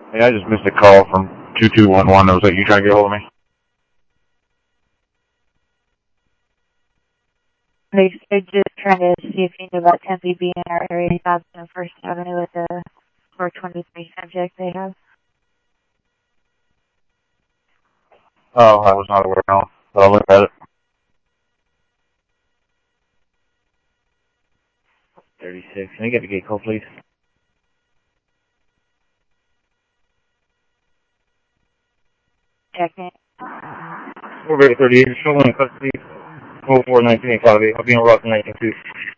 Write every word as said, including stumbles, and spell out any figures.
Hey, I just missed a call from two two one one. Was that you trying to get a hold of me? They, they're just trying to see if you knew about Tempe being in our area, jobs on First Avenue with the four twenty-three subject they have. Oh, I was not aware. No, but I'll look at it. thirty-six. Can I get the gate code, please? Checking. We're ready thirty-eight. Showing in custody. oh four nineteen eighty-five. I'll be on route to nineteen two.